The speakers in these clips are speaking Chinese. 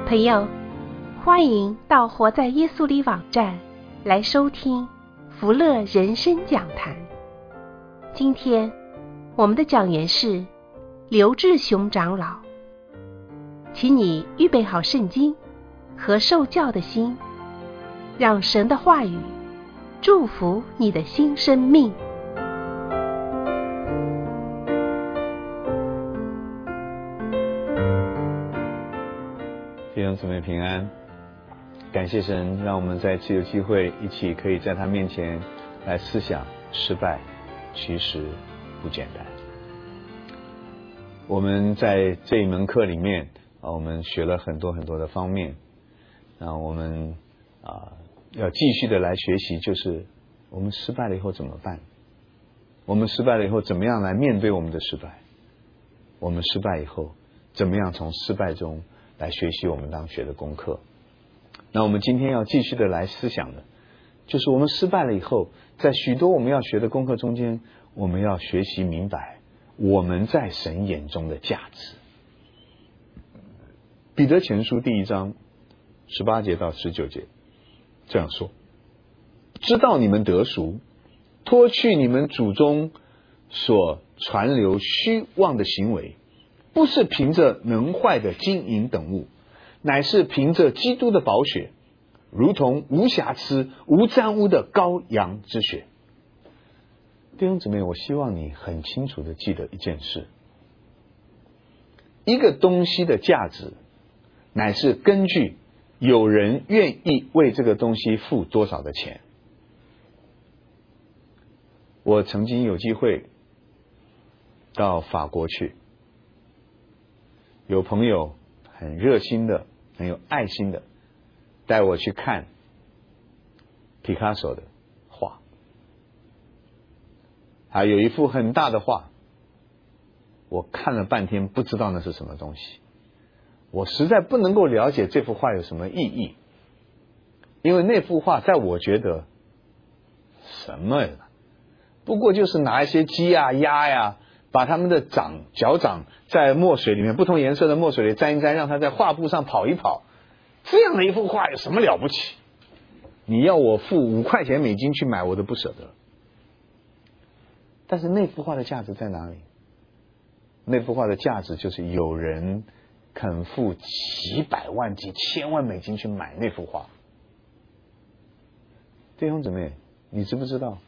朋友，欢迎到活在耶稣里网站来收听福乐人生讲坛。今天我们的讲员是刘志雄长老，请你预备好圣经和受教的心，让神的话语祝福你的新生命。 弟兄姊妹平安，感谢神让我们再次有机会一起可以在他面前来思想失败其实不简单。我们在这一门课里面我们学了很多的方面，我们要继续的来学习，就是我们失败了以后怎么办，我们失败了以后怎么样来面对我们的失败，我们失败以后怎么样从失败中来学习我们当学的功课。那我们今天要继续的来思想的就是我们失败了以后，在许多我们要学的功课中间，我们要学习明白我们在神眼中的价值。彼得前书第1章18节到19节这样说：知道你们得赎，脱去你们祖宗所传流虚妄的行为，不是凭着能坏的金银等物，乃是凭着基督的宝血，如同无瑕疵无沾污的羔羊之血。弟兄姊妹，我希望你很清楚的记得一件事，一个东西的价值乃是根据有人愿意为这个东西付多少的钱。我曾经有机会到法国去，有朋友很热心的很有爱心的带我去看皮卡索的画，还有一幅很大的画，我看了半天不知道那是什么东西，我实在不能够了解这幅画有什么意义，因为那幅画在我觉得什么呀，不过就是拿一些鸡啊鸭呀，把他们的脚掌在墨水里面不同颜色的墨水里沾一沾，让它在画布上跑一跑，这样的一幅画有什么了不起？你要我付5块钱美金去买我都不舍得。但是那幅画的价值在哪里？那幅画的价值就是有人肯付几百万几千万美金去买那幅画。弟兄姊妹，你知不知道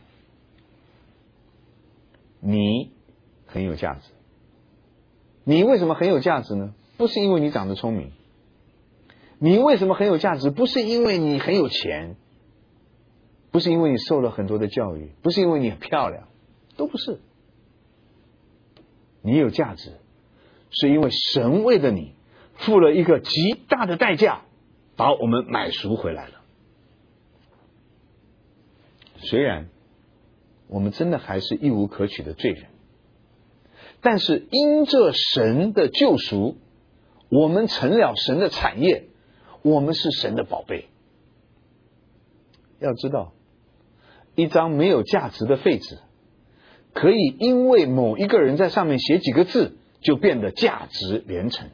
你很有价值？你为什么很有价值呢？不是因为你长得聪明。你为什么很有价值？不是因为你很有钱，不是因为你受了很多的教育，不是因为你很漂亮，都不是。你有价值是因为神为了你付了一个极大的代价，把我们买赎回来了。虽然我们真的还是一无可取的罪人，但是因着神的救赎，我们成了神的产业，我们是神的宝贝。要知道，一张没有价值的废纸，可以因为某一个人在上面写几个字，就变得价值连城。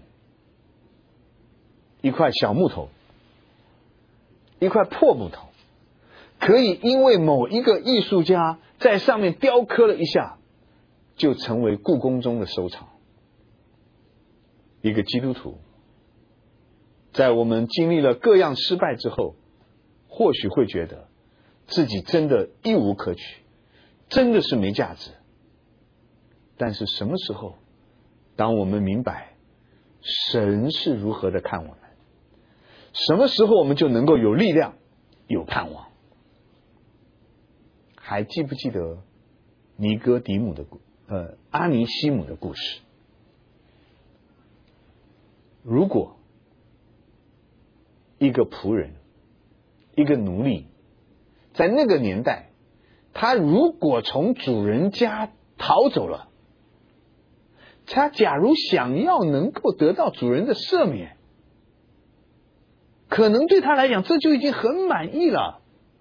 一块小木头，一块破木头，可以因为某一个艺术家在上面雕刻了一下，就成为故宫中的收藏。一个基督徒在我们经历了各样失败之后，或许会觉得自己真的一无可取，真的是没价值。但是什么时候当我们明白神是如何的看我们，什么时候我们就能够有力量有盼望。还记不记得尼哥底母的阿尼西姆的故事？如果一个仆人，一个奴隶，在那个年代，他如果从主人家逃走了，他假如想要能够得到主人的赦免，可能对他来讲这就已经很满意了。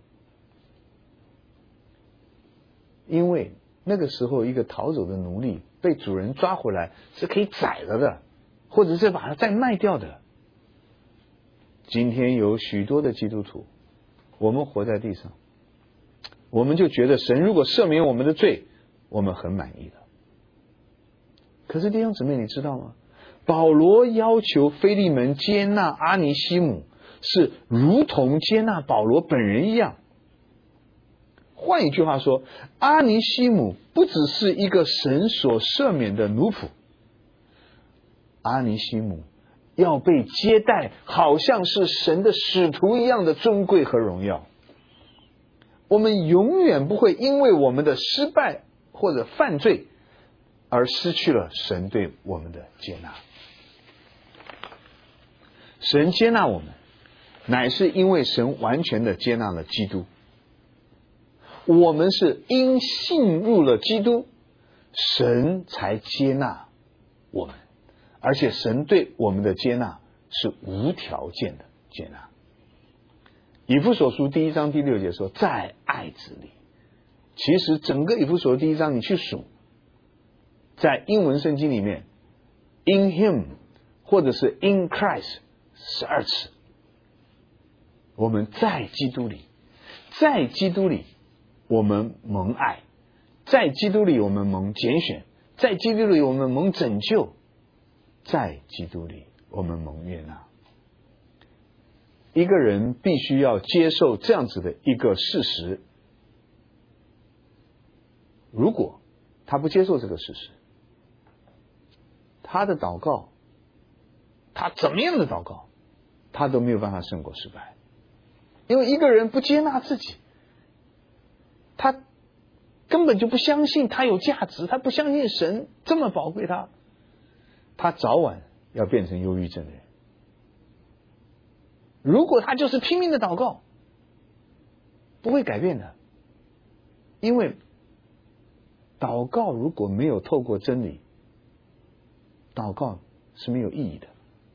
因为那个时候一个逃走的奴隶被主人抓回来是可以宰了的，或者是把它再卖掉的。 今天有许多的基督徒，我们活在地上，我们就觉得神如果赦免我们的罪，我们很满意了。可是弟兄姊妹，你知道吗？保罗要求腓利门接纳阿尼西姆，是如同接纳保罗本人一样。换一句话说，阿尼西姆不只是一个神所赦免的奴仆，阿尼西姆要被接待，好像是神的使徒一样的尊贵和荣耀。我们永远不会因为我们的失败或者犯罪而失去了神对我们的接纳。神接纳我们，乃是因为神完全的接纳了基督。我们是因信入了基督，神才接纳我们，而且神对我们的接纳是无条件的接纳。以弗所书1章第6节说，在爱子里。其实整个以弗所1章你去数，在英文圣经里面 in him 或者是 in Christ 12次。我们在基督里，在基督里我们蒙爱，在基督里我们蒙拣选，在基督里我们蒙拯救，在基督里我们蒙悦纳。一个人必须要接受这样子的一个事实，如果他不接受这个事实，他的祷告，他怎么样的祷告，他都没有办法胜过失败。因为一个人不接纳自己，他根本就不相信他有价值，他不相信神这么宝贵他，他早晚要变成忧郁症的人。如果他就是拼命的祷告，不会改变的。因为祷告如果没有透过真理，祷告是没有意义的。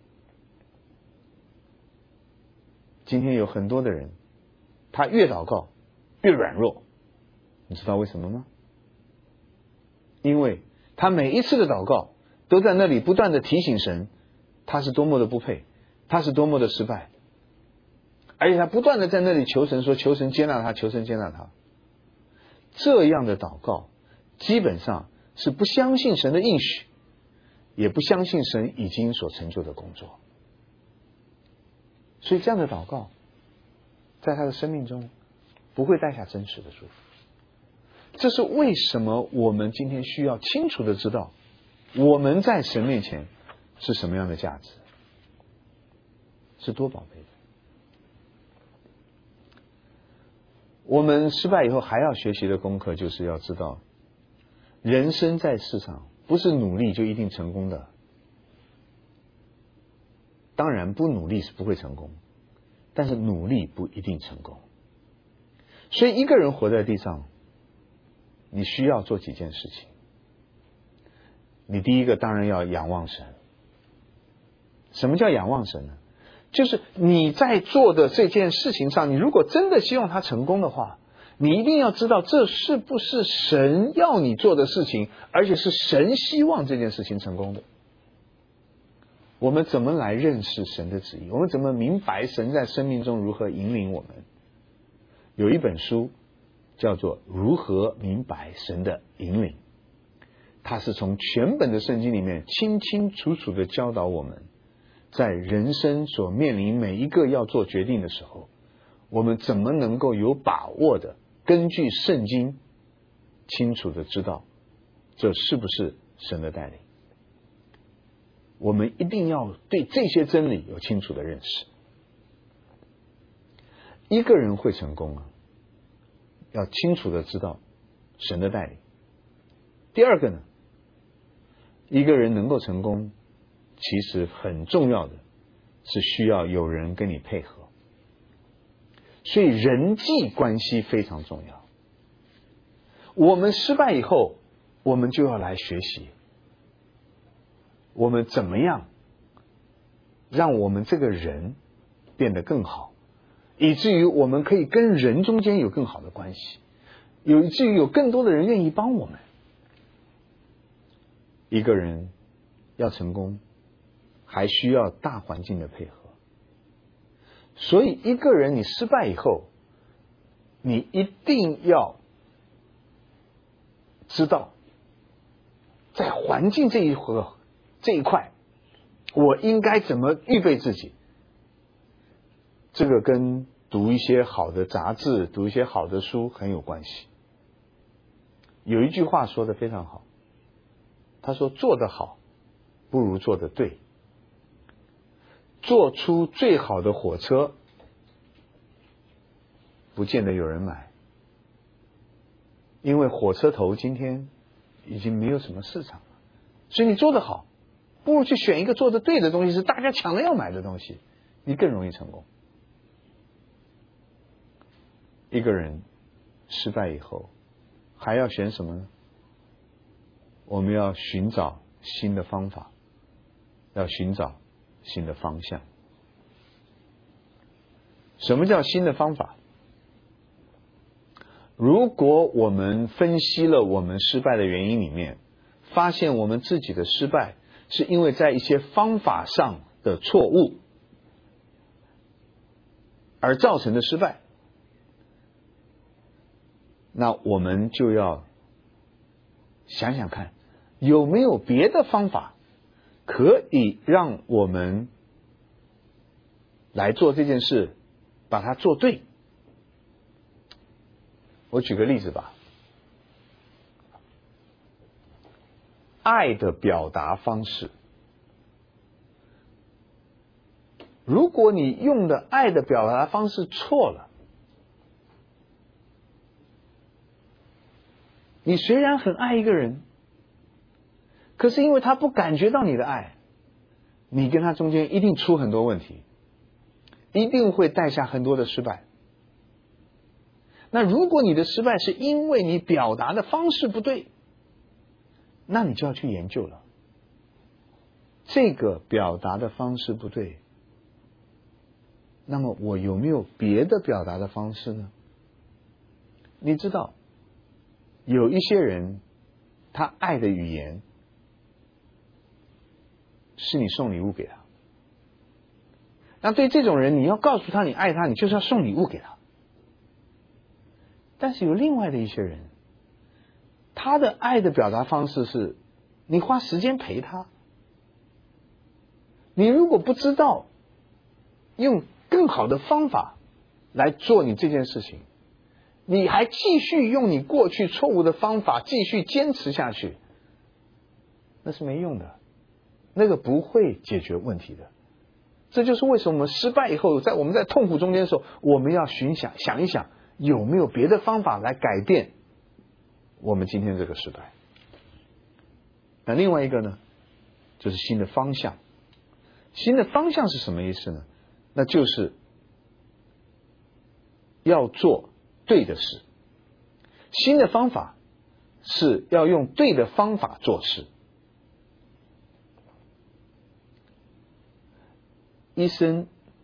今天有很多的人，他越祷告越软弱，你知道为什么吗？因为他每一次的祷告都在那里不断的提醒神，他是多么的不配，他是多么的失败，而且他不断的在那里求神说，求神接纳他，求神接纳他。这样的祷告基本上是不相信神的应许，也不相信神已经所成就的工作。所以这样的祷告在他的生命中不会带下真实的祝福。这是为什么我们今天需要清楚的知道我们在神面前是什么样的价值，是多宝贝的。我们失败以后还要学习的功课，就是要知道人生在世上不是努力就一定成功的。当然不努力是不会成功，但是努力不一定成功。所以一个人活在地上，你需要做几件事情。你第一个当然要仰望神。什么叫仰望神呢？就是你在做的这件事情上，你如果真的希望它成功的话，你一定要知道这是不是神要你做的事情，而且是神希望这件事情成功的。我们怎么来认识神的旨意？我们怎么明白神在生命中如何引领我们？有一本书叫做《如何明白神的引领》，它是从全本的圣经里面清清楚楚的教导我们，在人生所面临每一个要做决定的时候，我们怎么能够有把握的根据圣经清楚的知道这是不是神的带领。我们一定要对这些真理有清楚的认识。一个人会成功要清楚的知道神的带领。第二个呢，一个人能够成功，其实很重要的是需要有人跟你配合。所以人际关系非常重要。我们失败以后，我们就要来学习我们怎么样让我们这个人变得更好，以至于我们可以跟人中间有更好的关系，以至于有更多的人愿意帮我们。一个人要成功，还需要大环境的配合。 所以一个人你失败以后，你一定要知道，在环境这一块，我应该怎么预备自己。这个跟读一些好的杂志、读一些好的书很有关系。有一句话说得非常好，他说做得好不如做得对。做出最好的火车不见得有人买，因为火车头今天已经没有什么市场了。所以你做得好不如去选一个做得对的东西，是大家抢着要买的东西，你更容易成功。一个人失败以后还要选什么呢？我们要寻找新的方法，要寻找新的方向。什么叫新的方法？如果我们分析了我们失败的原因里面，发现我们自己的失败是因为在一些方法上的错误而造成的失败，那我们就要想想看，有没有别的方法可以让我们来做这件事，把它做对。我举个例子吧，爱的表达方式。如果你用的爱的表达方式错了，你虽然很爱一个人，可是因为他不感觉到你的爱，你跟他中间一定出很多问题，一定会带下很多的失败。那如果你的失败是因为你表达的方式不对，那你就要去研究了。这个表达的方式不对，那么我有没有别的表达的方式呢？你知道，有一些人他爱的语言是你送礼物给他。那对这种人，你要告诉他你爱他，你就是要送礼物给他。但是有另外的一些人，他的爱的表达方式是你花时间陪他。你如果不知道用更好的方法来做你这件事情，你还继续用你过去错误的方法继续坚持下去，那是没用的，那个不会解决问题的。这就是为什么我们失败以后，我们在痛苦中间的时候，我们要想一想有没有别的方法来改变我们今天这个失败。那另外一个呢，就是新的方向。新的方向是什么意思呢？那就是要做对的事。新的方法是要用对的方法做事。一生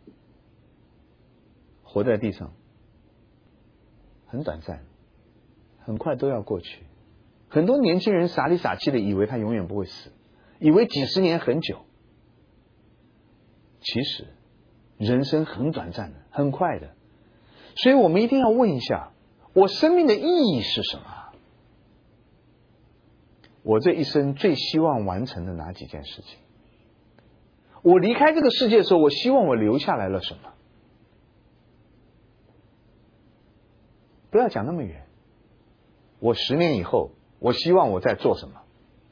活在地上很短暂，很快都要过去。很多年轻人傻里傻气的以为他永远不会死，以为几十年很久。其实人生很短暂的，很快的。所以我们一定要问一下，我生命的意义是什么？我这一生最希望完成的哪几件事情？我离开这个世界的时候，我希望我留下来了什么？不要讲那么远，我10年以后，我希望我在做什么？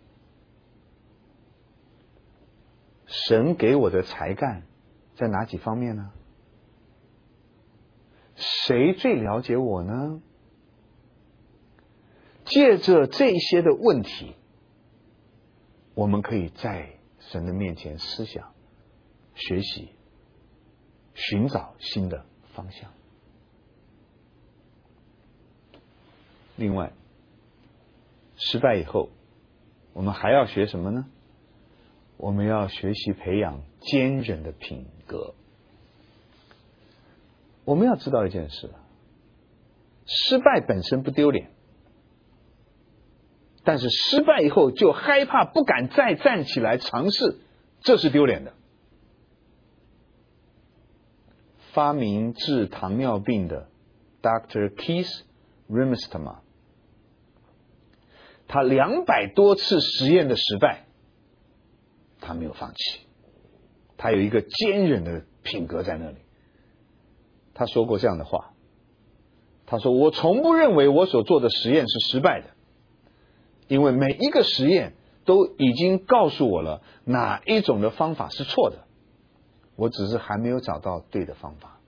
神给我的才干在哪几方面呢？谁最了解我呢？借着这些的问题，我们可以在神的面前思想、学习、寻找新的方向。另外，失败以后，我们还要学什么呢？我们要学习培养坚韧的品格。我们要知道一件事，失败本身不丢脸，但是失败以后就害怕不敢再站起来尝试，这是丢脸的。 发明治糖尿病的 Dr. Keith Rimestema， 他200多次实验的失败，他没有放弃，他有一个坚韧的品格在那里。他说过这样的话，他说：我从不认为我所做的实验是失败的，因为每一个实验都已经告诉我了哪一种的方法是错的，我只是还没有找到对的方法。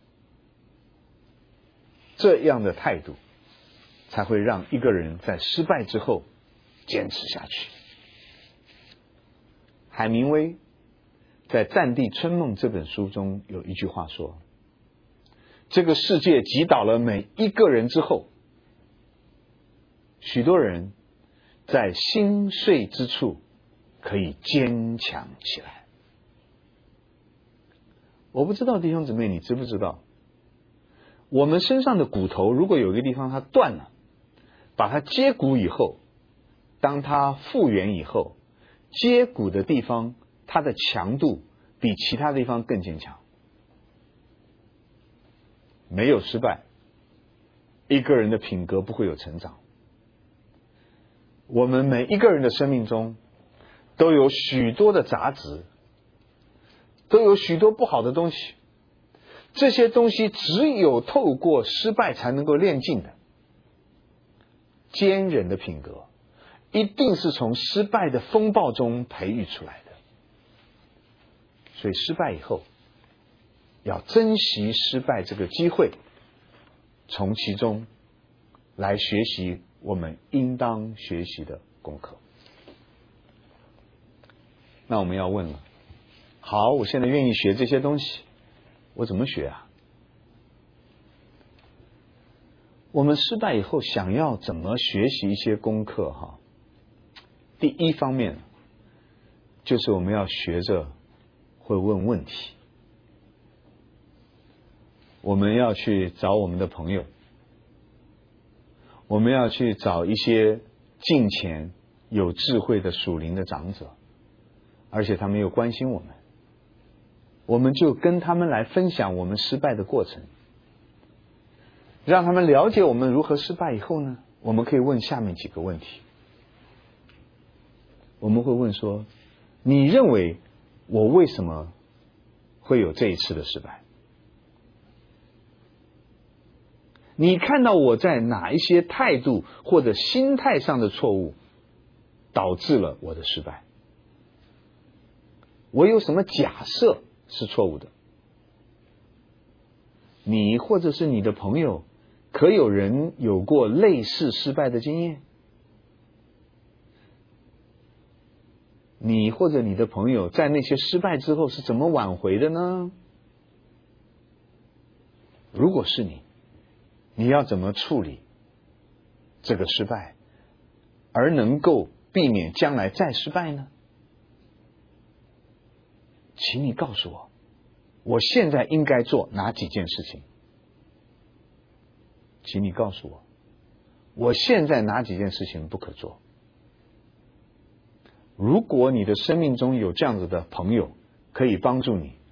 这样的态度才会让一个人在失败之后坚持下去。海明威在《战地春梦》这本书中有一句话说，这个世界击倒了每一个人之后，许多人在心碎之处可以坚强起来。我不知道弟兄姊妹你知不知道，我们身上的骨头如果有一个地方它断了，把它接骨以后，当它复原以后，接骨的地方它的强度比其他地方更坚强。没有失败，一个人的品格不会有成长。我们每一个人的生命中都有许多的杂质，都有许多不好的东西，这些东西只有透过失败才能够练尽的。坚韧的品格一定是从失败的风暴中培育出来的。所以失败以后要珍惜失败这个机会，从其中来学习我们应当学习的功课。那我们要问了，好，我现在愿意学这些东西，我怎么学啊？我们失败以后想要怎么学习一些功课哈？第一方面就是我们要学着会问问题。我们要去找我们的朋友，我们要去找一些敬虔有智慧的属灵的长者，而且他们又关心我们，我们就跟他们来分享我们失败的过程，让他们了解我们如何失败以后呢，我们可以问下面几个问题。我们会问说，你认为我为什么会有这一次的失败？你看到我在哪一些态度或者心态上的错误导致了我的失败？我有什么假设是错误的？你或者是你的朋友，可有人有过类似失败的经验？你或者你的朋友在那些失败之后是怎么挽回的呢？如果是你，你要怎么处理这个失败，而能够避免将来再失败呢？请你告诉我，我现在应该做哪几件事情？请你告诉我，我现在哪几件事情不可做？如果你的生命中有这样子的朋友可以帮助你，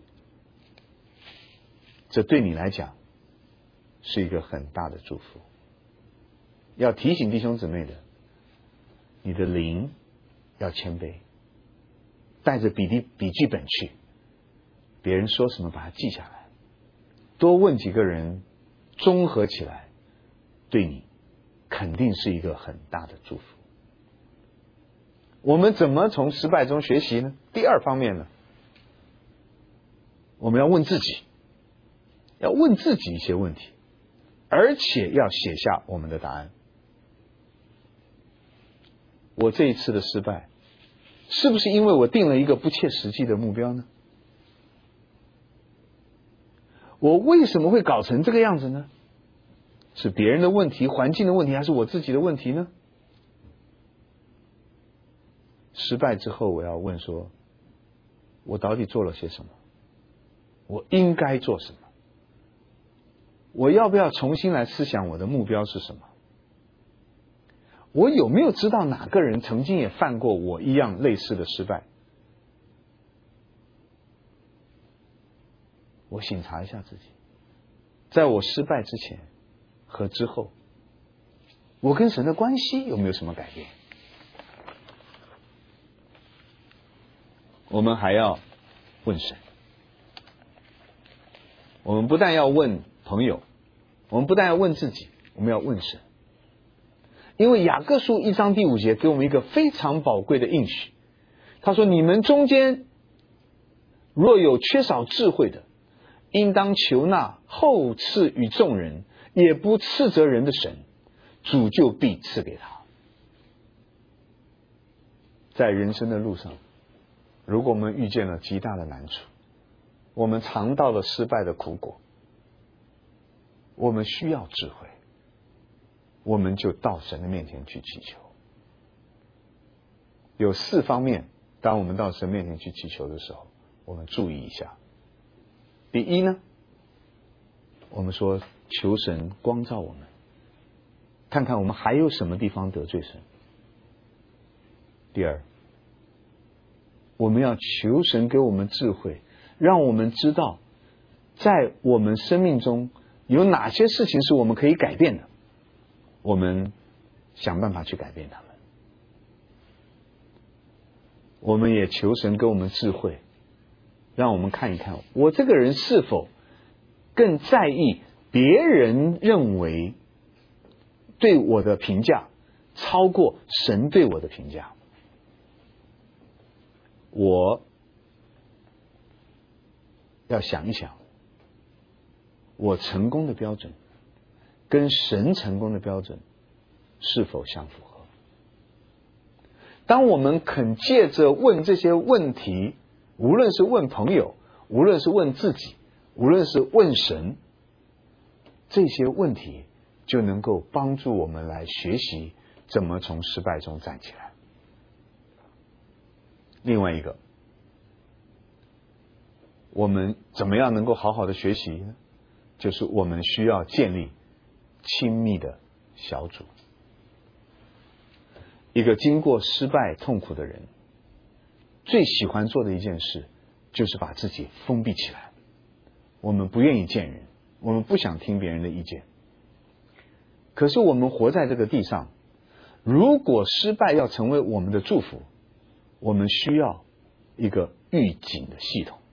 这对你来讲是一个很大的祝福。要提醒弟兄姊妹的，你的灵要谦卑，带着笔记本去，别人说什么把它记下来，多问几个人，综合起来对你肯定是一个很大的祝福。我们怎么从失败中学习呢？第二方面呢，我们要问自己，要问自己一些问题，而且要写下我们的答案。我这一次的失败，是不是因为我定了一个不切实际的目标呢？我为什么会搞成这个样子呢？是别人的问题、环境的问题，还是我自己的问题呢？失败之后，我要问说，我到底做了些什么？我应该做什么？我要不要重新来思想我的目标是什么？我有没有知道哪个人曾经也犯过我一样类似的失败？我省察一下自己。 在我失败之前和之后，我跟神的关系有没有什么改变？我们还要问神。我们不但要问朋友，我们不但要问自己，我们要问神。因为雅各书1章第5节给我们一个非常宝贵的应许，他说：你们中间若有缺少智慧的，应当求那厚赐与众人，也不斥责人的神，主就必赐给他。在人生的路上，如果我们遇见了极大的难处，我们尝到了失败的苦果，我们需要智慧，我们就到神的面前去祈求。有4方面，当我们到神面前去祈求的时候，我们注意一下。第一呢，我们说求神光照我们，看看我们还有什么地方得罪神。第二，我们要求神给我们智慧，让我们知道在我们生命中有哪些事情是我们可以改变的，我们想办法去改变它们。我们也求神给我们智慧，让我们看一看我这个人是否更在意别人认为对我的评价超过神对我的评价。我要想一想，我成功的标准跟神成功的标准是否相符合。当我们肯借着问这些问题，无论是问朋友，无论是问自己，无论是问神，这些问题就能够帮助我们来学习怎么从失败中站起来。另外一个，我们怎么样能够好好的学习呢？就是我们需要建立亲密的小组。一个经过失败痛苦的人，最喜欢做的一件事就是把自己封闭起来。我们不愿意见人，我们不想听别人的意见。可是我们活在这个地上，如果失败要成为我们的祝福，我们需要一个预警的系统。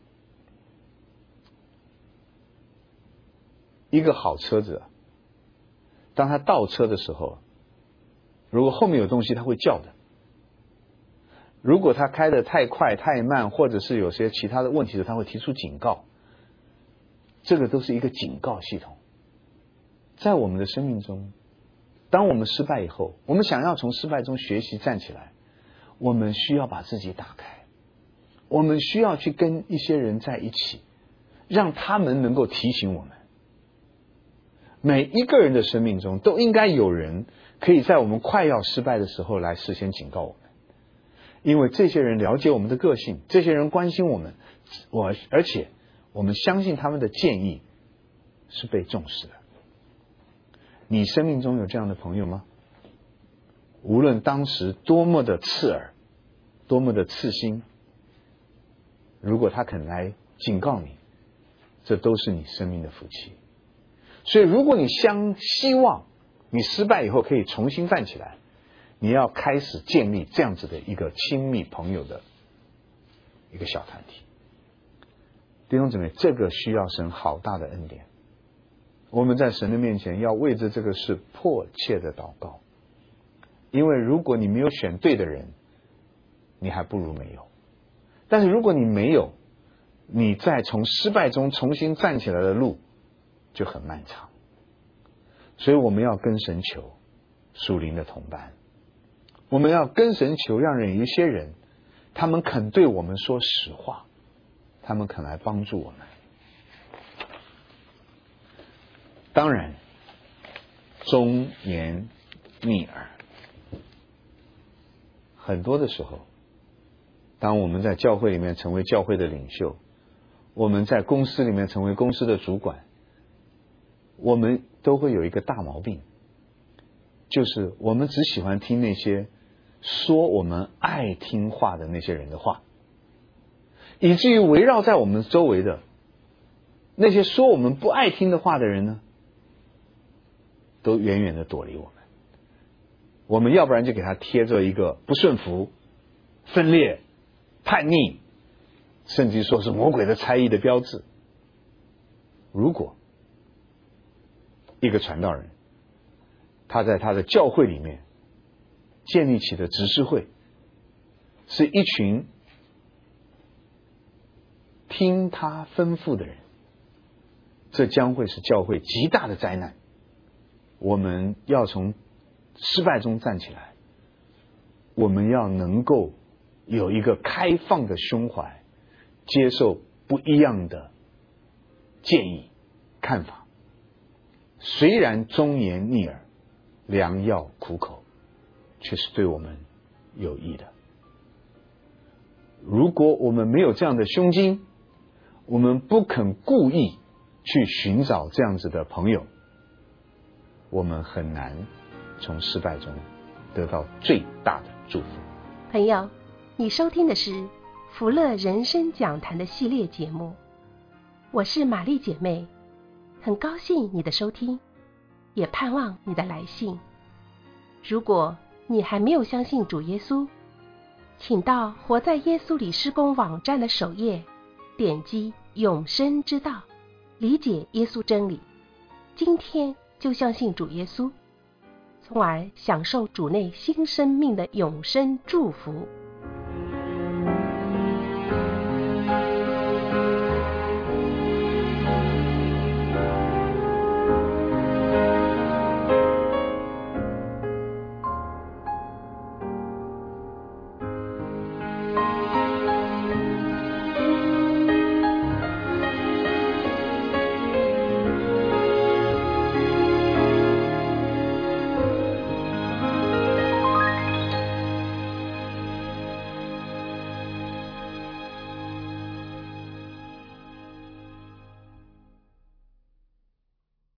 一个好车子，当他倒车的时候，如果后面有东西，他会叫的。如果他开得太快太慢，或者是有些其他的问题的，他会提出警告。这个都是一个警告系统。在我们的生命中，当我们失败以后，我们想要从失败中学习站起来，我们需要把自己打开，我们需要去跟一些人在一起，让他们能够提醒我们。每一个人的生命中都应该有人可以在我们快要失败的时候来事先警告我们，因为这些人了解我们的个性，这些人关心我们，而且我们相信他们的建议是被重视的。你生命中有这样的朋友吗？无论当时多么的刺耳，多么的刺心，如果他肯来警告你，这都是你生命的福气。所以如果你希望你失败以后可以重新站起来，你要开始建立这样子的一个亲密朋友的一个小团体。弟兄姊妹，这个需要神好大的恩典。我们在神的面前要为着这个事迫切的祷告，因为如果你没有选对的人，你还不如没有。但是如果你没有，你在从失败中重新站起来的路就很漫长。所以我们要跟神求属灵的同伴，我们要跟神求，让有一些人他们肯对我们说实话，他们肯来帮助我们。当然忠言逆耳，很多的时候，当我们在教会里面成为教会的领袖，我们在公司里面成为公司的主管，我们都会有一个大毛病，就是我们只喜欢听那些说我们爱听话的那些人的话，以至于围绕在我们周围的那些说我们不爱听的话的人呢，都远远的躲离我们。我们要不然就给他贴着一个不顺服、分裂、叛逆，甚至说是魔鬼的差役的标志。如果一个传道人他在他的教会里面建立起的执事会是一群听他吩咐的人，这将会是教会极大的灾难。我们要从失败中站起来，我们要能够有一个开放的胸怀，接受不一样的建议看法，虽然忠言逆耳，良药苦口，却是对我们有益的。如果我们没有这样的胸襟，我们不肯故意去寻找这样子的朋友，我们很难从失败中得到最大的祝福。 朋友，你收听的是福乐人生讲坛的系列节目，我是玛丽姐妹，很高兴你的收听，也盼望你的来信。如果你还没有相信主耶稣，请到活在耶稣里施工网站的首页，点击永生之道，理解耶稣真理，今天就相信主耶稣，从而享受主内新生命的永生祝福。